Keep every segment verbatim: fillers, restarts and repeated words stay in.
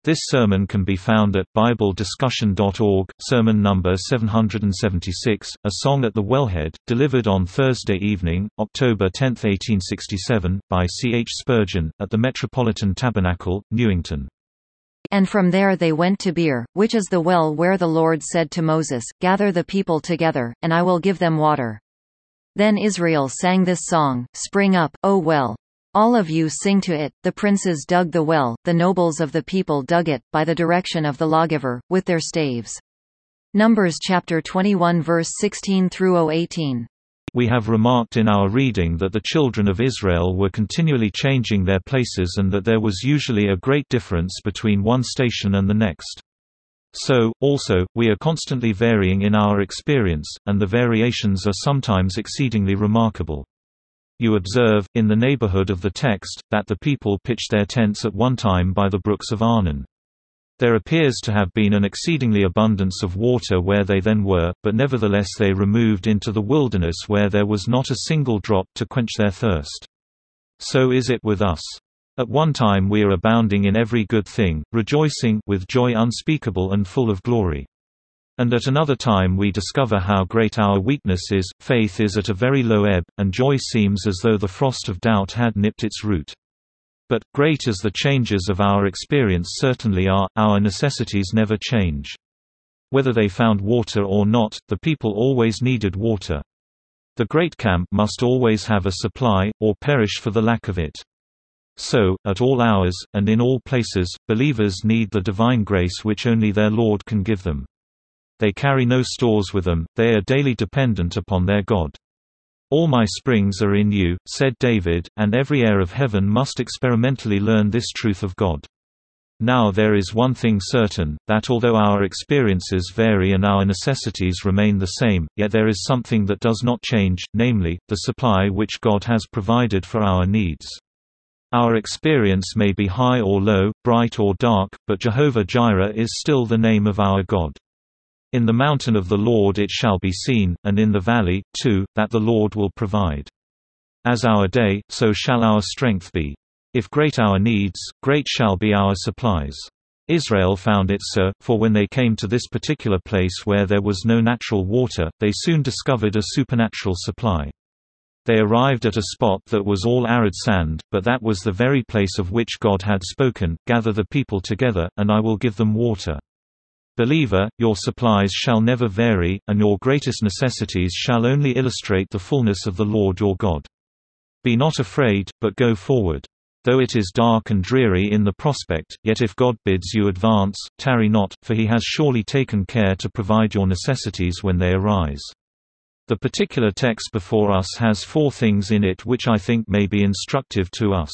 This sermon can be found at bible discussion dot org, sermon number seven hundred seventy-six, A Song at the Wellhead, delivered on Thursday evening, October tenth eighteen sixty-seven, by C H Spurgeon, at the Metropolitan Tabernacle, Newington. And from there they went to Beer, which is the well where the Lord said to Moses, Gather the people together, and I will give them water. Then Israel sang this song, Spring up, O well. All of you sing to it. The princes dug the well, the nobles of the people dug it, by the direction of the lawgiver, with their staves. Numbers chapter twenty-one verse sixteen through eighteen. We have remarked in our reading that the children of Israel were continually changing their places and that there was usually a great difference between one station and the next. So, also, we are constantly varying in our experience, and the variations are sometimes exceedingly remarkable. You observe, in the neighborhood of the text, that the people pitched their tents at one time by the brooks of Arnon. There appears to have been an exceedingly abundance of water where they then were, but nevertheless they removed into the wilderness where there was not a single drop to quench their thirst. So is it with us. At one time we are abounding in every good thing, rejoicing with joy unspeakable and full of glory. And at another time we discover how great our weakness is, faith is at a very low ebb, and joy seems as though the frost of doubt had nipped its root. But, great as the changes of our experience certainly are, our necessities never change. Whether they found water or not, the people always needed water. The great camp must always have a supply, or perish for the lack of it. So, at all hours, and in all places, believers need the divine grace which only their Lord can give them. They carry no stores with them, they are daily dependent upon their God. All my springs are in you, said David, and every heir of heaven must experimentally learn this truth of God. Now there is one thing certain, that although our experiences vary and our necessities remain the same, yet there is something that does not change, namely, the supply which God has provided for our needs. Our experience may be high or low, bright or dark, but Jehovah Jireh is still the name of our God. In the mountain of the Lord it shall be seen, and in the valley, too, that the Lord will provide. As our day, so shall our strength be. If great our needs, great shall be our supplies. Israel found it so, for when they came to this particular place where there was no natural water, they soon discovered a supernatural supply. They arrived at a spot that was all arid sand, but that was the very place of which God had spoken, Gather the people together, and I will give them water. Believer, your supplies shall never vary, and your greatest necessities shall only illustrate the fullness of the Lord your God. Be not afraid, but go forward. Though it is dark and dreary in the prospect, yet if God bids you advance, tarry not, for he has surely taken care to provide your necessities when they arise. The particular text before us has four things in it which I think may be instructive to us.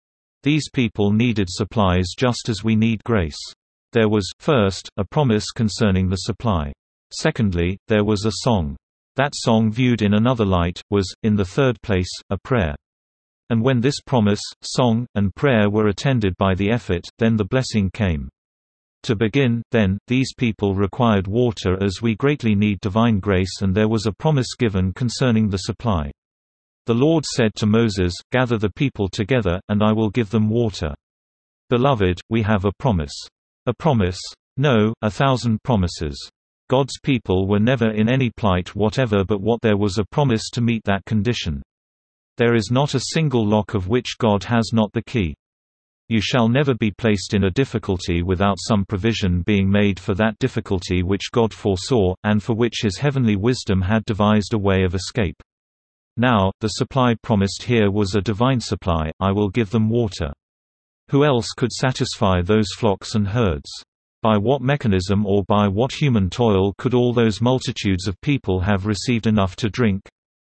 These people needed supplies just as we need grace. There was, first, a promise concerning the supply. Secondly, there was a song. That song, viewed in another light, was, in the third place, a prayer. And when this promise, song, and prayer were attended by the effort, then the blessing came. To begin, then, these people required water as we greatly need divine grace, and there was a promise given concerning the supply. The Lord said to Moses, Gather the people together, and I will give them water. Beloved, we have a promise. A promise? No, a thousand promises. God's people were never in any plight whatever but what there was a promise to meet that condition. There is not a single lock of which God has not the key. You shall never be placed in a difficulty without some provision being made for that difficulty which God foresaw, and for which his heavenly wisdom had devised a way of escape. Now, the supply promised here was a divine supply, I will give them water. Who else could satisfy those flocks and herds? By what mechanism or by what human toil could all those multitudes of people have received enough to drink?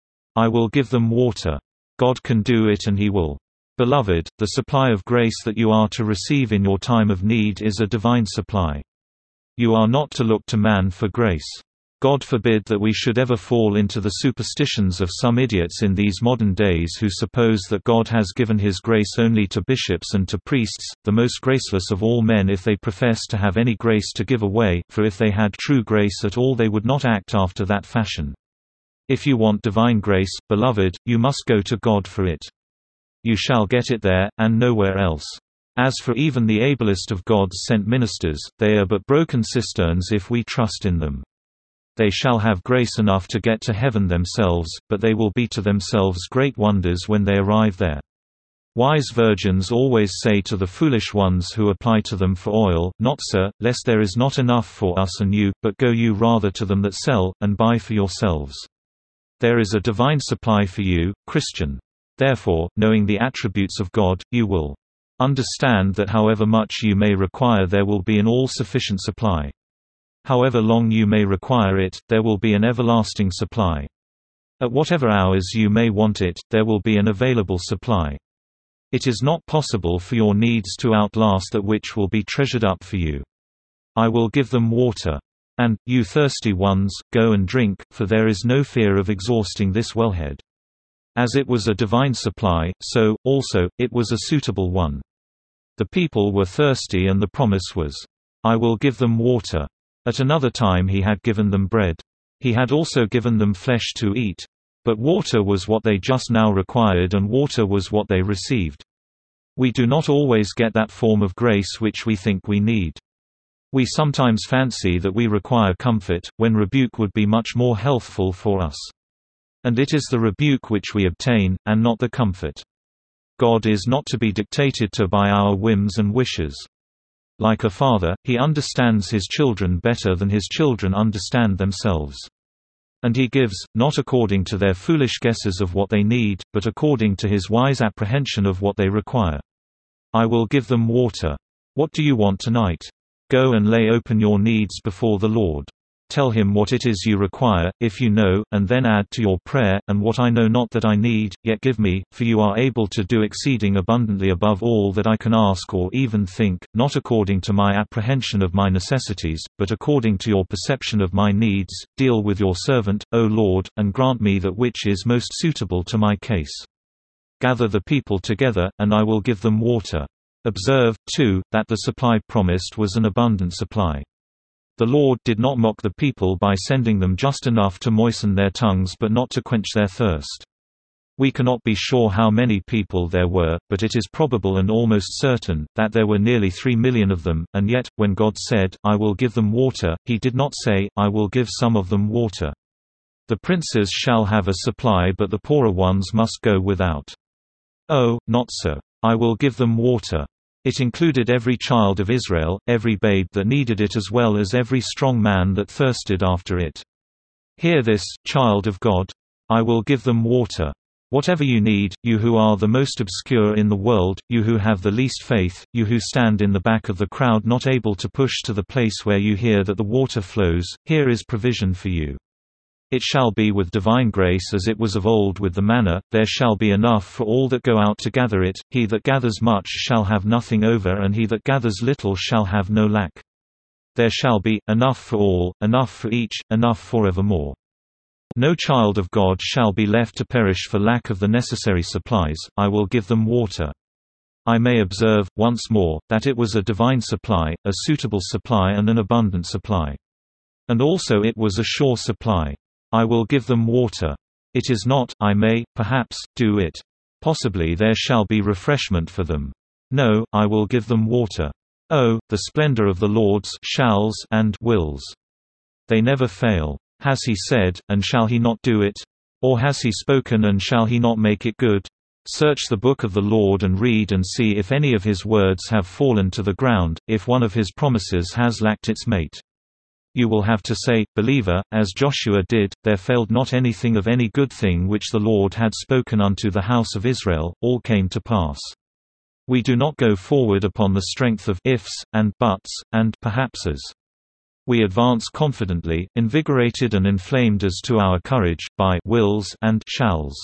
I will give them water. God can do it, and he will. Beloved, the supply of grace that you are to receive in your time of need is a divine supply. You are not to look to man for grace. God forbid that we should ever fall into the superstitions of some idiots in these modern days who suppose that God has given his grace only to bishops and to priests, the most graceless of all men if they profess to have any grace to give away, for if they had true grace at all they would not act after that fashion. If you want divine grace, beloved, you must go to God for it. You shall get it there, and nowhere else. As for even the ablest of God's sent ministers, they are but broken cisterns if we trust in them. They shall have grace enough to get to heaven themselves, but they will be to themselves great wonders when they arrive there. Wise virgins always say to the foolish ones who apply to them for oil, Not sir, lest there is not enough for us and you, but go you rather to them that sell, and buy for yourselves. There is a divine supply for you, Christian. Therefore, knowing the attributes of God, you will understand that however much you may require there will be an all-sufficient supply. However long you may require it, there will be an everlasting supply. At whatever hours you may want it, there will be an available supply. It is not possible for your needs to outlast that which will be treasured up for you. I will give them water. And, you thirsty ones, go and drink, for there is no fear of exhausting this wellhead. As it was a divine supply, so, also, it was a suitable one. The people were thirsty and the promise was, I will give them water. At another time he had given them bread. He had also given them flesh to eat. But water was what they just now required and water was what they received. We do not always get that form of grace which we think we need. We sometimes fancy that we require comfort, when rebuke would be much more healthful for us. And it is the rebuke which we obtain, and not the comfort. God is not to be dictated to by our whims and wishes. Like a father, he understands his children better than his children understand themselves. And he gives, not according to their foolish guesses of what they need, but according to his wise apprehension of what they require. I will give them water. What do you want tonight? Go and lay open your needs before the Lord. Tell him what it is you require, if you know, and then add to your prayer, and what I know not that I need, yet give me, for you are able to do exceeding abundantly above all that I can ask or even think, not according to my apprehension of my necessities, but according to your perception of my needs. Deal with your servant, O Lord, and grant me that which is most suitable to my case. Gather the people together, and I will give them water. Observe, too, that the supply promised was an abundant supply. The Lord did not mock the people by sending them just enough to moisten their tongues but not to quench their thirst. We cannot be sure how many people there were, but it is probable and almost certain, that there were nearly three million of them, and yet, when God said, I will give them water, he did not say, I will give some of them water. The princes shall have a supply but the poorer ones must go without. Oh, not so. I will give them water. It included every child of Israel, every babe that needed it as well as every strong man that thirsted after it. Hear this, child of God. I will give them water. Whatever you need, you who are the most obscure in the world, you who have the least faith, you who stand in the back of the crowd not able to push to the place where you hear that the water flows, here is provision for you. It shall be with divine grace as it was of old with the manna, there shall be enough for all that go out to gather it, he that gathers much shall have nothing over and he that gathers little shall have no lack. There shall be, enough for all, enough for each, enough forevermore. No child of God shall be left to perish for lack of the necessary supplies. I will give them water. I may observe, once more, that it was a divine supply, a suitable supply and an abundant supply. And also it was a sure supply. I will give them water. It is not, I may, perhaps, do it. Possibly there shall be refreshment for them. No, I will give them water. Oh, the splendor of the Lord's shalls and wills. They never fail. Has he said, and shall he not do it? Or has he spoken and shall he not make it good? Search the book of the Lord and read and see if any of his words have fallen to the ground, if one of his promises has lacked its mate. You will have to say, Believer, as Joshua did, there failed not anything of any good thing which the Lord had spoken unto the house of Israel, all came to pass. We do not go forward upon the strength of ifs, and buts, and perhapses. We advance confidently, invigorated and inflamed as to our courage, by wills and shalls.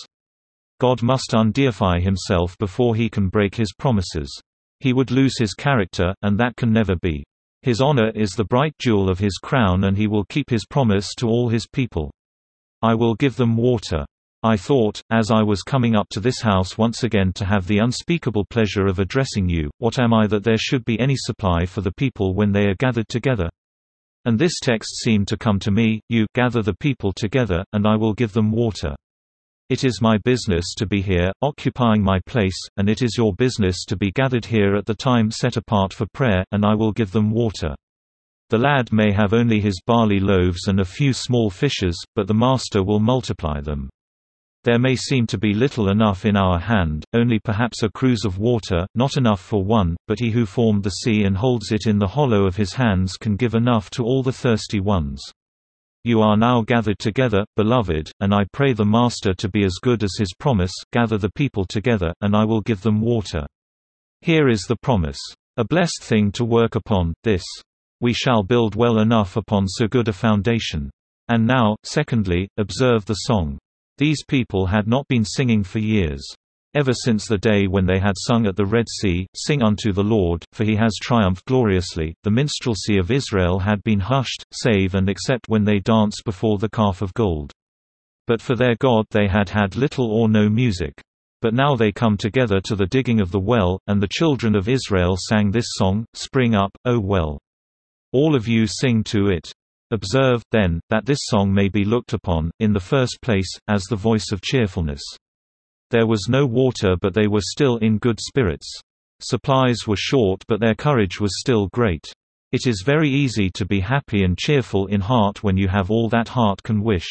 God must undeify himself before he can break his promises. He would lose his character, and that can never be. His honor is the bright jewel of his crown and he will keep his promise to all his people. I will give them water. I thought, as I was coming up to this house once again to have the unspeakable pleasure of addressing you, what am I that there should be any supply for the people when they are gathered together? And this text seemed to come to me, you gather the people together, and I will give them water. It is my business to be here, occupying my place, and it is your business to be gathered here at the time set apart for prayer, and I will give them water. The lad may have only his barley loaves and a few small fishes, but the master will multiply them. There may seem to be little enough in our hand, only perhaps a cruse of water, not enough for one, but he who formed the sea and holds it in the hollow of his hands can give enough to all the thirsty ones. You are now gathered together, beloved, and I pray the Master to be as good as his promise, gather the people together, and I will give them water. Here is the promise. A blessed thing to work upon, this. We shall build well enough upon so good a foundation. And now, secondly, observe the song. These people had not been singing for years. Ever since the day when they had sung at the Red Sea, "Sing unto the Lord, for he has triumphed gloriously," the minstrelsy of Israel had been hushed, save and except when they danced before the calf of gold. But for their God they had had little or no music. But now they come together to the digging of the well, and the children of Israel sang this song, "Spring up, O well. All of you sing to it." Observe, then, that this song may be looked upon, in the first place, as the voice of cheerfulness. There was no water but they were still in good spirits. Supplies were short but their courage was still great. It is very easy to be happy and cheerful in heart when you have all that heart can wish.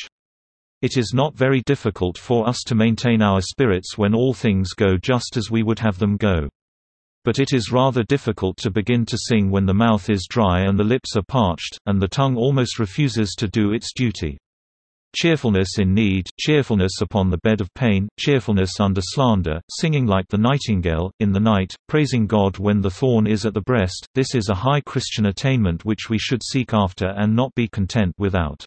It is not very difficult for us to maintain our spirits when all things go just as we would have them go. But it is rather difficult to begin to sing when the mouth is dry and the lips are parched, and the tongue almost refuses to do its duty. Cheerfulness in need, cheerfulness upon the bed of pain, cheerfulness under slander, singing like the nightingale, in the night, praising God when the thorn is at the breast, this is a high Christian attainment which we should seek after and not be content without.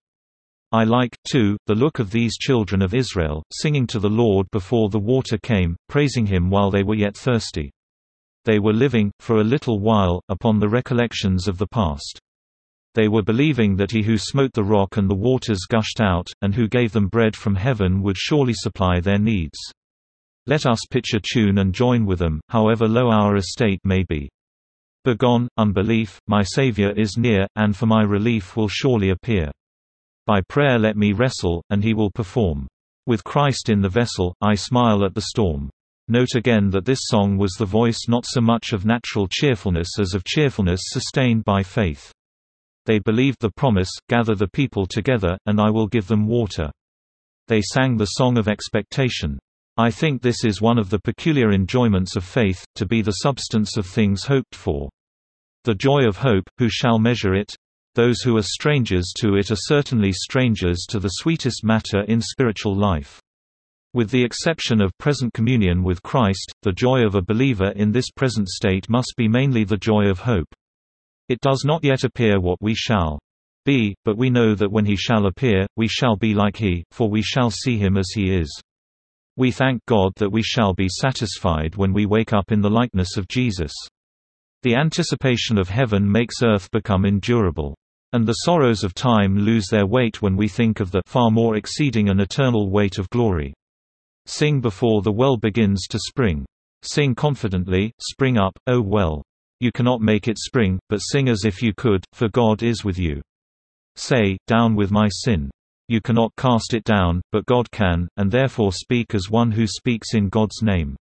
I like, too, the look of these children of Israel, singing to the Lord before the water came, praising him while they were yet thirsty. They were living, for a little while, upon the recollections of the past. They were believing that he who smote the rock and the waters gushed out, and who gave them bread from heaven would surely supply their needs. Let us pitch a tune and join with them, however low our estate may be. Begone, unbelief, my Saviour is near, and for my relief will surely appear. By prayer let me wrestle, and he will perform. With Christ in the vessel, I smile at the storm. Note again that this song was the voice not so much of natural cheerfulness as of cheerfulness sustained by faith. They believed the promise, "Gather the people together, and I will give them water." They sang the song of expectation. I think this is one of the peculiar enjoyments of faith, to be the substance of things hoped for. The joy of hope, who shall measure it? Those who are strangers to it are certainly strangers to the sweetest matter in spiritual life. With the exception of present communion with Christ, the joy of a believer in this present state must be mainly the joy of hope. It does not yet appear what we shall be, but we know that when he shall appear, we shall be like he, for we shall see him as he is. We thank God that we shall be satisfied when we wake up in the likeness of Jesus. The anticipation of heaven makes earth become endurable. And the sorrows of time lose their weight when we think of the far more exceeding and eternal weight of glory. Sing before the well begins to spring. Sing confidently, "Spring up, O well." You cannot make it spring, but sing as if you could, for God is with you. Say, "Down with my sin." You cannot cast it down, but God can, and therefore speak as one who speaks in God's name.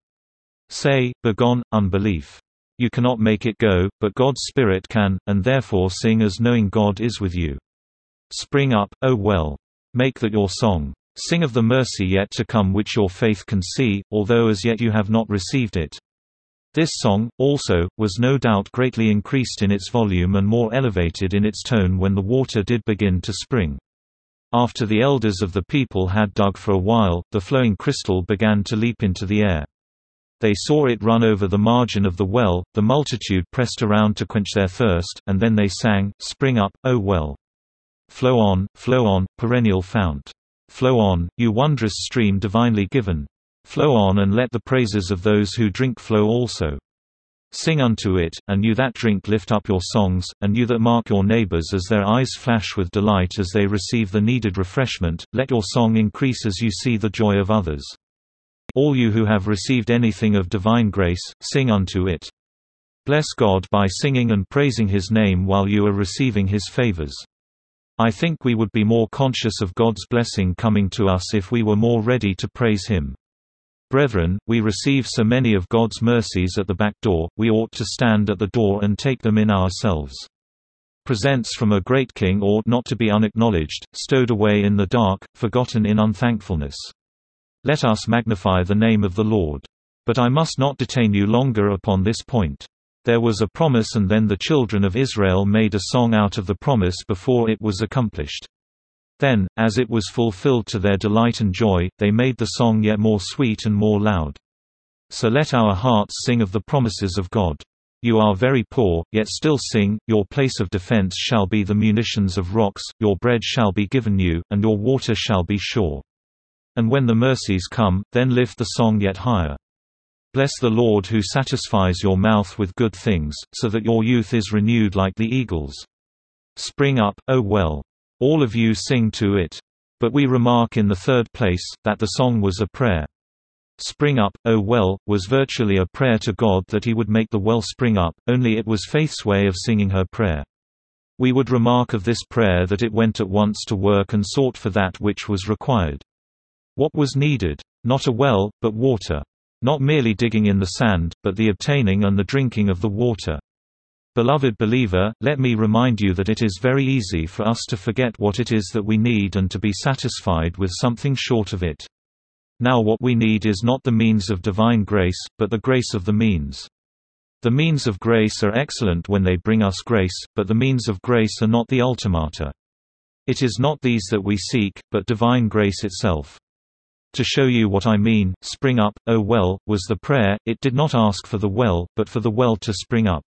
Say, "Begone, unbelief." You cannot make it go, but God's Spirit can, and therefore sing as knowing God is with you. Spring up, O well. Make that your song. Sing of the mercy yet to come which your faith can see, although as yet you have not received it. This song, also, was no doubt greatly increased in its volume and more elevated in its tone when the water did begin to spring. After the elders of the people had dug for a while, the flowing crystal began to leap into the air. They saw it run over the margin of the well, the multitude pressed around to quench their thirst, and then they sang, "Spring up, O well. Flow on, flow on, perennial fount. Flow on, you wondrous stream divinely given. Flow on and let the praises of those who drink flow also. Sing unto it, and you that drink lift up your songs, and you that mark your neighbors as their eyes flash with delight as they receive the needed refreshment, let your song increase as you see the joy of others. All you who have received anything of divine grace, sing unto it. Bless God by singing and praising his name while you are receiving his favors. I think we would be more conscious of God's blessing coming to us if we were more ready to praise Him. Brethren, we receive so many of God's mercies at the back door, we ought to stand at the door and take them in ourselves. Presents from a great king ought not to be unacknowledged, stowed away in the dark, forgotten in unthankfulness. Let us magnify the name of the Lord. But I must not detain you longer upon this point. There was a promise, and then the children of Israel made a song out of the promise before it was accomplished. Then, as it was fulfilled to their delight and joy, they made the song yet more sweet and more loud. So let our hearts sing of the promises of God. You are very poor, yet still sing, your place of defense shall be the munitions of rocks, your bread shall be given you, and your water shall be sure. And when the mercies come, then lift the song yet higher. Bless the Lord who satisfies your mouth with good things, so that your youth is renewed like the eagles. Spring up, O well. All of you sing to it. But we remark in the third place, that the song was a prayer. Spring up, O well, was virtually a prayer to God that He would make the well spring up, only it was faith's way of singing her prayer. We would remark of this prayer that it went at once to work and sought for that which was required. What was needed? Not a well, but water. Not merely digging in the sand, but the obtaining and the drinking of the water. Beloved believer, let me remind you that it is very easy for us to forget what it is that we need and to be satisfied with something short of it. Now what we need is not the means of divine grace, but the grace of the means. The means of grace are excellent when they bring us grace, but the means of grace are not the ultimata. It is not these that we seek, but divine grace itself. To show you what I mean, spring up, O well, was the prayer. It did not ask for the well, but for the well to spring up.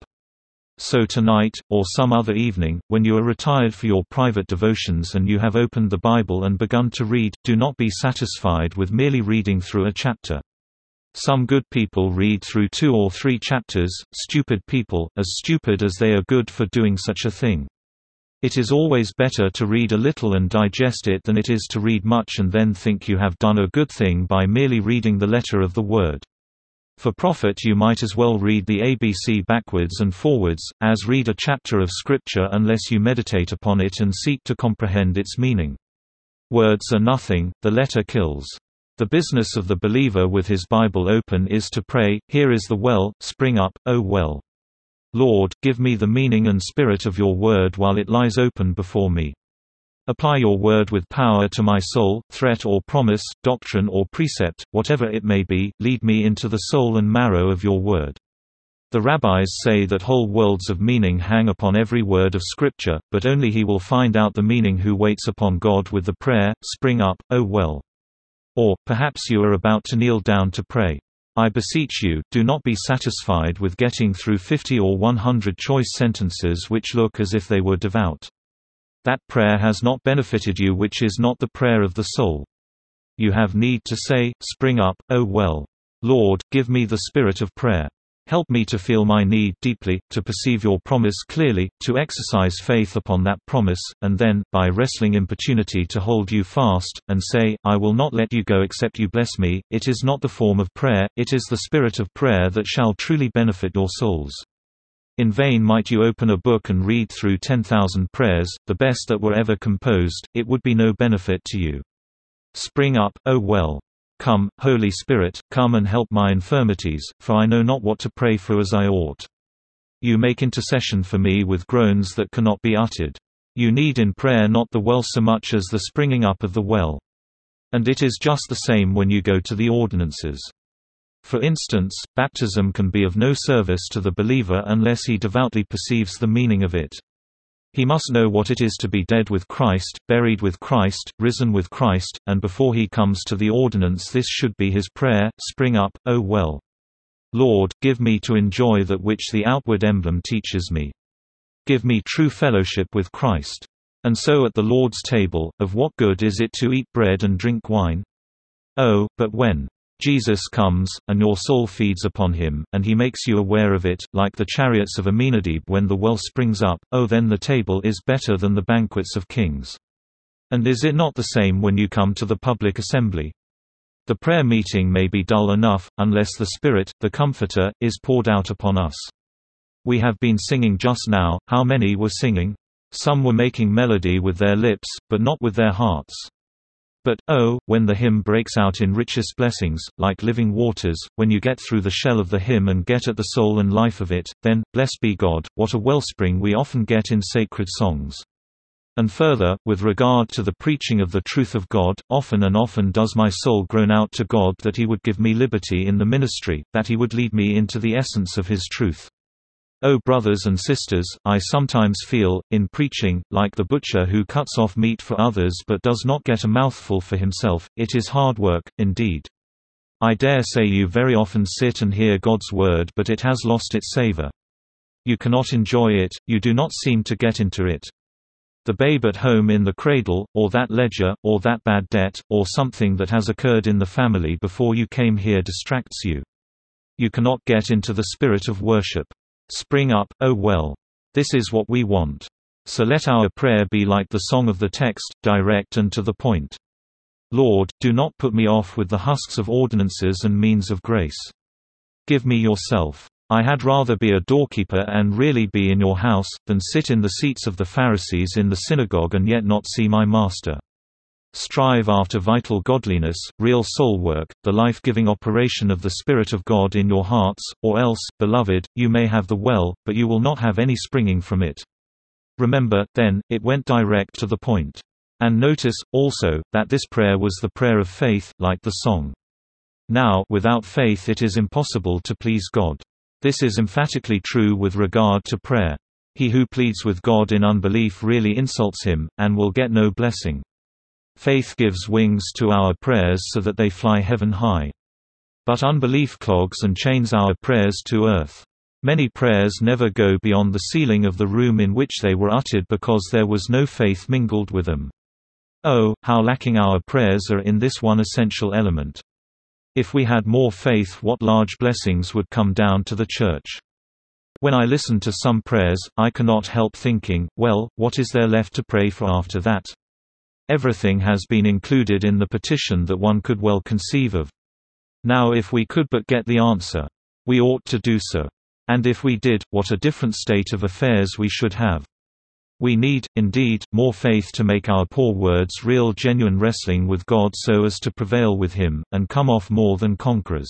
So tonight, or some other evening, when you are retired for your private devotions and you have opened the Bible and begun to read, do not be satisfied with merely reading through a chapter. Some good people read through two or three chapters, stupid people, as stupid as they are good for doing such a thing. It is always better to read a little and digest it than it is to read much and then think you have done a good thing by merely reading the letter of the word. For profit you might as well read the A B C backwards and forwards, as read a chapter of Scripture unless you meditate upon it and seek to comprehend its meaning. Words are nothing, the letter kills. The business of the believer with his Bible open is to pray, here is the well, spring up, O well. Lord, give me the meaning and spirit of your word while it lies open before me. Apply your word with power to my soul, threat or promise, doctrine or precept, whatever it may be, lead me into the soul and marrow of your word. The rabbis say that whole worlds of meaning hang upon every word of Scripture, but only he will find out the meaning who waits upon God with the prayer, spring up, O well. Or, perhaps you are about to kneel down to pray. I beseech you, do not be satisfied with getting through fifty or one hundred choice sentences which look as if they were devout. That prayer has not benefited you, which is not the prayer of the soul. You have need to say, spring up, O well. Lord, give me the spirit of prayer. Help me to feel my need deeply, to perceive your promise clearly, to exercise faith upon that promise, and then, by wrestling importunity to hold you fast, and say, I will not let you go except you bless me. It is not the form of prayer, it is the spirit of prayer that shall truly benefit your souls. In vain might you open a book and read through ten thousand prayers, the best that were ever composed, it would be no benefit to you. Spring up, O well. Come, Holy Spirit, come and help my infirmities, for I know not what to pray for as I ought. You make intercession for me with groans that cannot be uttered. You need in prayer not the well so much as the springing up of the well. And it is just the same when you go to the ordinances. For instance, baptism can be of no service to the believer unless he devoutly perceives the meaning of it. He must know what it is to be dead with Christ, buried with Christ, risen with Christ, and before he comes to the ordinance this should be his prayer, spring up, O well. Lord, give me to enjoy that which the outward emblem teaches me. Give me true fellowship with Christ. And so at the Lord's table, of what good is it to eat bread and drink wine? Oh, but when Jesus comes, and your soul feeds upon him, and he makes you aware of it, like the chariots of Amenadib when the well springs up, oh then the table is better than the banquets of kings. And is it not the same when you come to the public assembly? The prayer meeting may be dull enough, unless the Spirit, the Comforter, is poured out upon us. We have been singing just now. How many were singing? Some were making melody with their lips, but not with their hearts. But, oh, when the hymn breaks out in richest blessings, like living waters, when you get through the shell of the hymn and get at the soul and life of it, then, blessed be God, what a wellspring we often get in sacred songs. And further, with regard to the preaching of the truth of God, often and often does my soul groan out to God that He would give me liberty in the ministry, that He would lead me into the essence of His truth. Oh brothers and sisters, I sometimes feel, in preaching, like the butcher who cuts off meat for others but does not get a mouthful for himself. It is hard work, indeed. I dare say you very often sit and hear God's word, but it has lost its savor. You cannot enjoy it, you do not seem to get into it. The babe at home in the cradle, or that ledger, or that bad debt, or something that has occurred in the family before you came here distracts you. You cannot get into the spirit of worship. Spring up, oh well. This is what we want. So let our prayer be like the song of the text, direct and to the point. Lord, do not put me off with the husks of ordinances and means of grace. Give me yourself. I had rather be a doorkeeper and really be in your house, than sit in the seats of the Pharisees in the synagogue and yet not see my master. Strive after vital godliness, real soul work, the life-giving operation of the Spirit of God in your hearts, or else, beloved, you may have the well, but you will not have any springing from it. Remember, then, it went direct to the point. And notice, also, that this prayer was the prayer of faith, like the song. Now, without faith it is impossible to please God. This is emphatically true with regard to prayer. He who pleads with God in unbelief really insults Him, and will get no blessing. Faith gives wings to our prayers so that they fly heaven high. But unbelief clogs and chains our prayers to earth. Many prayers never go beyond the ceiling of the room in which they were uttered because there was no faith mingled with them. Oh, how lacking our prayers are in this one essential element. If we had more faith, what large blessings would come down to the Church. When I listen to some prayers, I cannot help thinking, well, what is there left to pray for after that? Everything has been included in the petition that one could well conceive of. Now if we could but get the answer. We ought to do so. And if we did, what a different state of affairs we should have. We need, indeed, more faith to make our poor words real genuine wrestling with God so as to prevail with Him, and come off more than conquerors.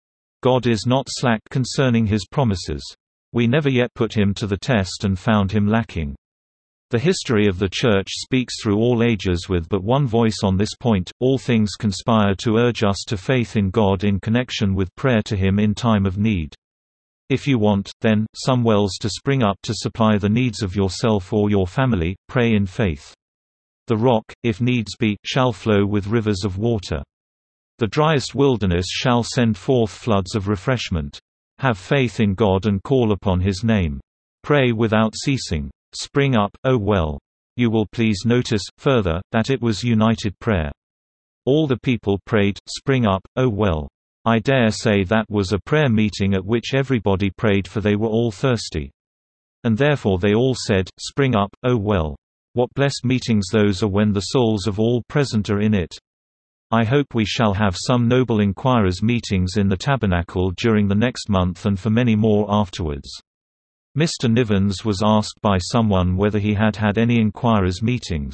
God is not slack concerning His promises. We never yet put Him to the test and found Him lacking. The history of the Church speaks through all ages with but one voice on this point. All things conspire to urge us to faith in God in connection with prayer to Him in time of need. If you want, then, some wells to spring up to supply the needs of yourself or your family, pray in faith. The rock, if needs be, shall flow with rivers of water. The driest wilderness shall send forth floods of refreshment. Have faith in God and call upon His name. Pray without ceasing. Spring up, oh well. You will please notice, further, that it was united prayer. All the people prayed, spring up, oh well. I dare say that was a prayer meeting at which everybody prayed, for they were all thirsty. And therefore they all said, spring up, oh well. What blessed meetings those are when the souls of all present are in it. I hope we shall have some noble inquirers' meetings in the tabernacle during the next month and for many more afterwards. Mister Nivens was asked by someone whether he had had any inquirers' meetings.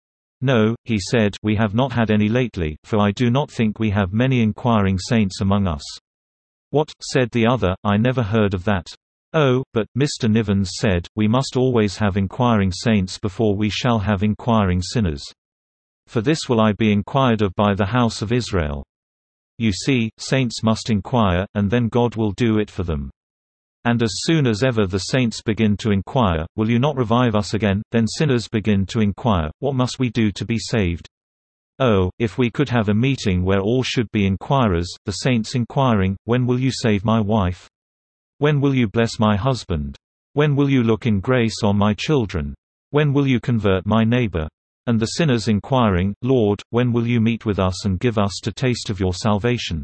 No, he said, we have not had any lately, for I do not think we have many inquiring saints among us. What, said the other, I never heard of that. Oh, but, Mister Nivens said, we must always have inquiring saints before we shall have inquiring sinners. For this will I be inquired of by the house of Israel. You see, saints must inquire, and then God will do it for them. And as soon as ever the saints begin to inquire, will you not revive us again? Then sinners begin to inquire, what must we do to be saved? Oh, if we could have a meeting where all should be inquirers, the saints inquiring, when will you save my wife? When will you bless my husband? When will you look in grace on my children? When will you convert my neighbor? And the sinners inquiring, Lord, when will you meet with us and give us to taste of your salvation?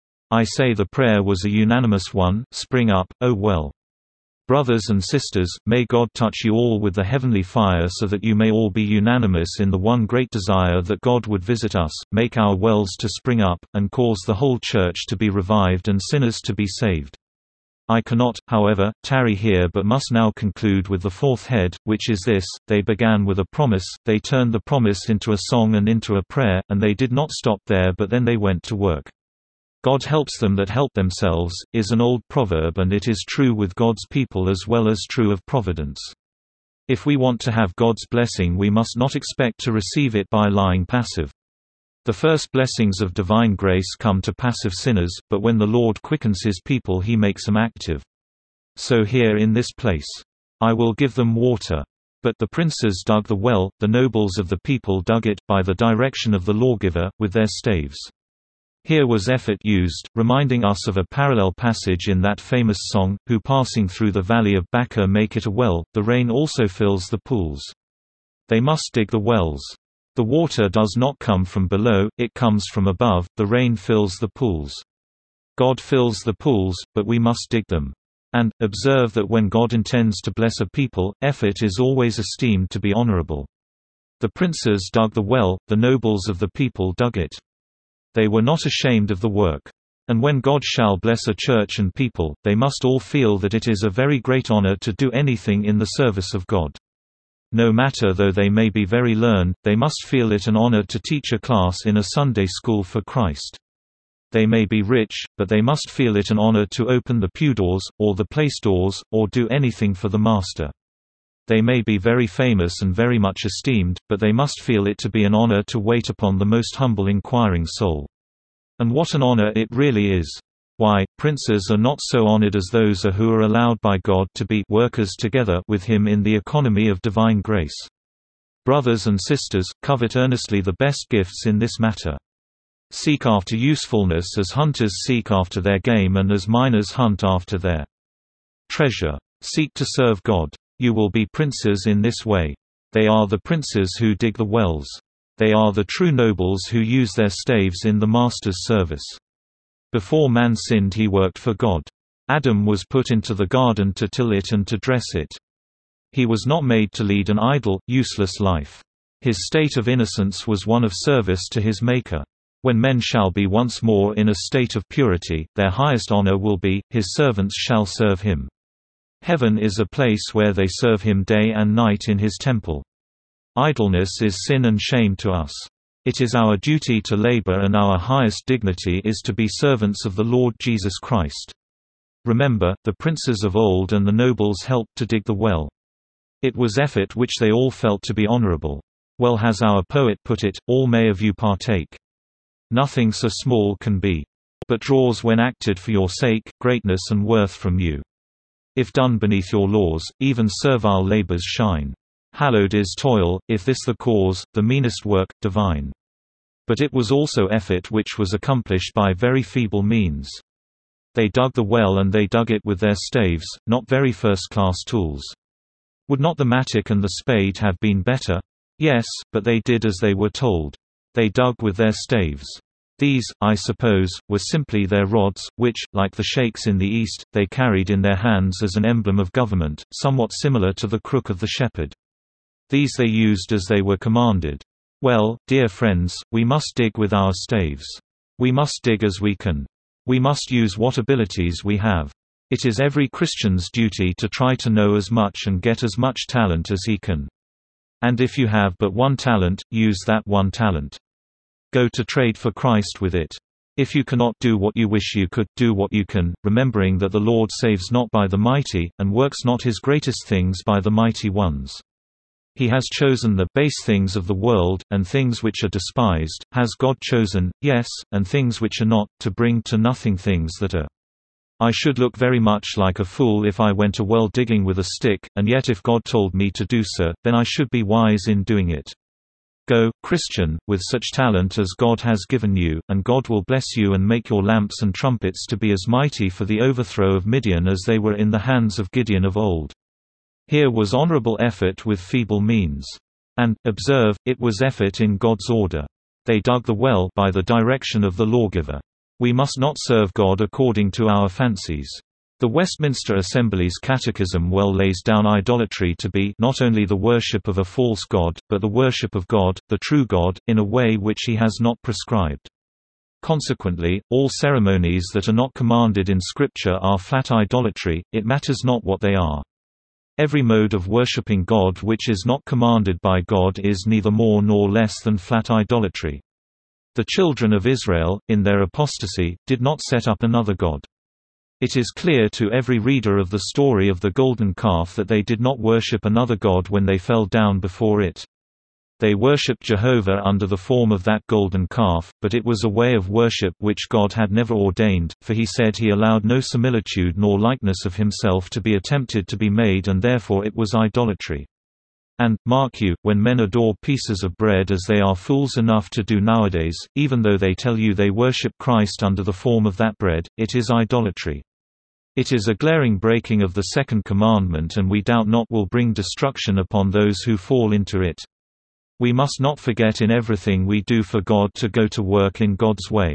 I say the prayer was a unanimous one, spring up, oh well. Brothers and sisters, may God touch you all with the heavenly fire so that you may all be unanimous in the one great desire that God would visit us, make our wells to spring up, and cause the whole Church to be revived and sinners to be saved. I cannot, however, tarry here but must now conclude with the fourth head, which is this: they began with a promise, they turned the promise into a song and into a prayer, and they did not stop there but then they went to work. God helps them that help themselves, is an old proverb, and it is true with God's people as well as true of providence. If we want to have God's blessing, we must not expect to receive it by lying passive. The first blessings of divine grace come to passive sinners, but when the Lord quickens his people he makes them active. So here in this place, I will give them water. But the princes dug the well, the nobles of the people dug it, by the direction of the lawgiver, with their staves. Here was effort used, reminding us of a parallel passage in that famous song, who passing through the valley of Baca make it a well, the rain also fills the pools. They must dig the wells. The water does not come from below, it comes from above, the rain fills the pools. God fills the pools, but we must dig them. And, observe that when God intends to bless a people, effort is always esteemed to be honorable. The princes dug the well, the nobles of the people dug it. They were not ashamed of the work. And when God shall bless a church and people, they must all feel that it is a very great honor to do anything in the service of God. No matter though they may be very learned, they must feel it an honor to teach a class in a Sunday school for Christ. They may be rich, but they must feel it an honor to open the pew doors, or the place doors, or do anything for the Master. They may be very famous and very much esteemed, but they must feel it to be an honor to wait upon the most humble inquiring soul. And what an honor it really is! Why, princes are not so honored as those who are allowed by God to be workers together with him in the economy of divine grace. Brothers and sisters, covet earnestly the best gifts in this matter. Seek after usefulness as hunters seek after their game and as miners hunt after their treasure. Seek to serve God. You will be princes in this way. They are the princes who dig the wells. They are the true nobles who use their staves in the Master's service. Before man sinned he worked for God. Adam was put into the garden to till it and to dress it. He was not made to lead an idle, useless life. His state of innocence was one of service to his Maker. When men shall be once more in a state of purity, their highest honor will be, his servants shall serve him. Heaven is a place where they serve him day and night in his temple. Idleness is sin and shame to us. It is our duty to labor, and our highest dignity is to be servants of the Lord Jesus Christ. Remember, the princes of old and the nobles helped to dig the well. It was effort which they all felt to be honorable. Well has our poet put it, all may of you partake. Nothing so small can be, but draws when acted for your sake, greatness and worth from you. If done beneath your laws, even servile labors shine. Hallowed is toil, if this the cause, the meanest work, divine. But it was also effort which was accomplished by very feeble means. They dug the well and they dug it with their staves, not very first-class tools. Would not the mattock and the spade have been better? Yes, but they did as they were told. They dug with their staves. These, I suppose, were simply their rods, which, like the shakes in the East, they carried in their hands as an emblem of government, somewhat similar to the crook of the shepherd. These they used as they were commanded. Well, dear friends, we must dig with our staves. We must dig as we can. We must use what abilities we have. It is every Christian's duty to try to know as much and get as much talent as he can. And if you have but one talent, use that one talent. Go to trade for Christ with it. If you cannot do what you wish you could, do what you can, remembering that the Lord saves not by the mighty, and works not his greatest things by the mighty ones. He has chosen the base things of the world, and things which are despised, has God chosen, yes, and things which are not, to bring to nothing things that are. I should look very much like a fool if I went a well digging with a stick, and yet if God told me to do so, then I should be wise in doing it. Go, Christian, with such talent as God has given you, and God will bless you and make your lamps and trumpets to be as mighty for the overthrow of Midian as they were in the hands of Gideon of old. Here was honorable effort with feeble means. And, observe, it was effort in God's order. They dug the well by the direction of the lawgiver. We must not serve God according to our fancies. The Westminster Assembly's Catechism well lays down idolatry to be not only the worship of a false god, but the worship of God, the true God, in a way which he has not prescribed. Consequently, all ceremonies that are not commanded in Scripture are flat idolatry, it matters not what they are. Every mode of worshipping God which is not commanded by God is neither more nor less than flat idolatry. The children of Israel, in their apostasy, did not set up another god. It is clear to every reader of the story of the golden calf that they did not worship another god when they fell down before it. They worshipped Jehovah under the form of that golden calf, but it was a way of worship which God had never ordained, for he said he allowed no similitude nor likeness of himself to be attempted to be made, and therefore it was idolatry. And, mark you, when men adore pieces of bread as they are fools enough to do nowadays, even though they tell you they worship Christ under the form of that bread, it is idolatry. It is a glaring breaking of the second commandment, and we doubt not will bring destruction upon those who fall into it. We must not forget in everything we do for God to go to work in God's way.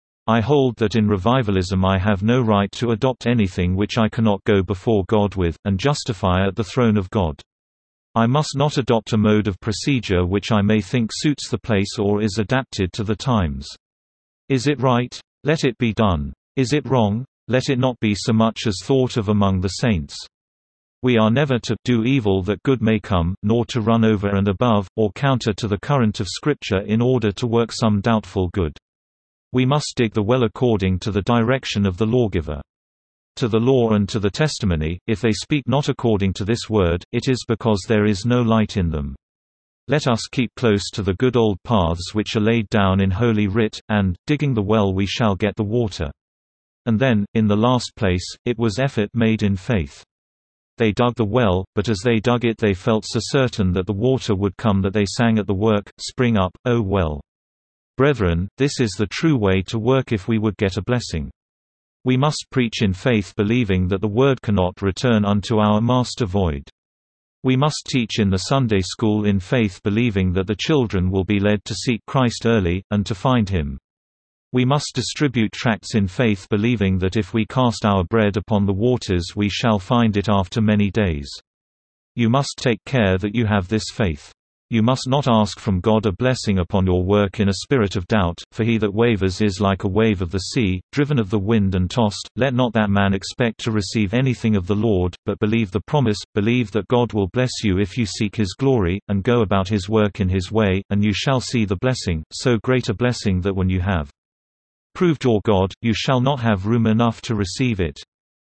I hold that in revivalism I have no right to adopt anything which I cannot go before God with, and justify at the throne of God. I must not adopt a mode of procedure which I may think suits the place or is adapted to the times. Is it right? Let it be done. Is it wrong? Let it not be so much as thought of among the saints. We are never to do evil that good may come, nor to run over and above, or counter to the current of Scripture in order to work some doubtful good. We must dig the well according to the direction of the lawgiver. To the law and to the testimony, if they speak not according to this word, it is because there is no light in them. Let us keep close to the good old paths which are laid down in Holy Writ, and, digging the well we shall get the water. And then, in the last place, it was effort made in faith. They dug the well, but as they dug it they felt so certain that the water would come that they sang at the work, "Spring up, O well." Brethren, this is the true way to work if we would get a blessing. We must preach in faith believing that the word cannot return unto our master void. We must teach in the Sunday school in faith believing that the children will be led to seek Christ early, and to find him. We must distribute tracts in faith believing that if we cast our bread upon the waters we shall find it after many days. You must take care that you have this faith. You must not ask from God a blessing upon your work in a spirit of doubt, for he that wavers is like a wave of the sea, driven of the wind and tossed. Let not that man expect to receive anything of the Lord, but believe the promise, believe that God will bless you if you seek his glory, and go about his work in his way, and you shall see the blessing, so great a blessing that when you have proved your God, you shall not have room enough to receive it.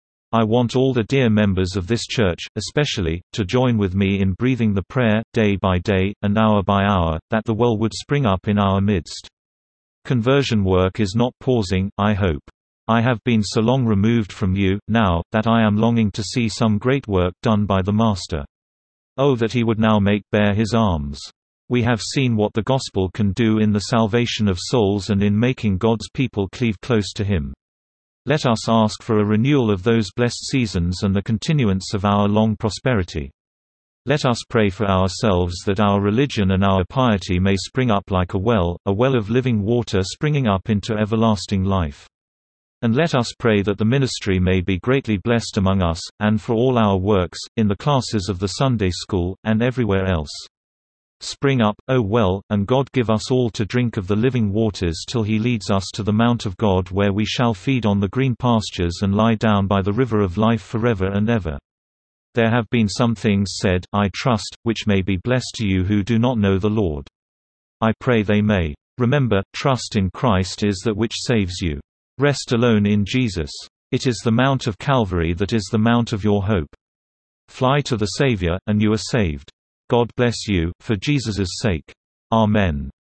I want all the dear members of this church, especially, to join with me in breathing the prayer, day by day, and hour by hour, that the well would spring up in our midst. Conversion work is not pausing, I hope. I have been so long removed from you, now, that I am longing to see some great work done by the Master. Oh, that he would now make bare his arms. We have seen what the gospel can do in the salvation of souls and in making God's people cleave close to him. Let us ask for a renewal of those blessed seasons and the continuance of our long prosperity. Let us pray for ourselves that our religion and our piety may spring up like a well, a well of living water springing up into everlasting life. And let us pray that the ministry may be greatly blessed among us, and for all our works, in the classes of the Sunday school, and everywhere else. Spring up, O well, and God give us all to drink of the living waters till he leads us to the mount of God where we shall feed on the green pastures and lie down by the river of life forever and ever. There have been some things said, I trust, which may be blessed to you who do not know the Lord. I pray they may. Remember, trust in Christ is that which saves you. Rest alone in Jesus. It is the Mount of Calvary that is the mount of your hope. Fly to the Savior, and you are saved. God bless you, for Jesus' sake. Amen.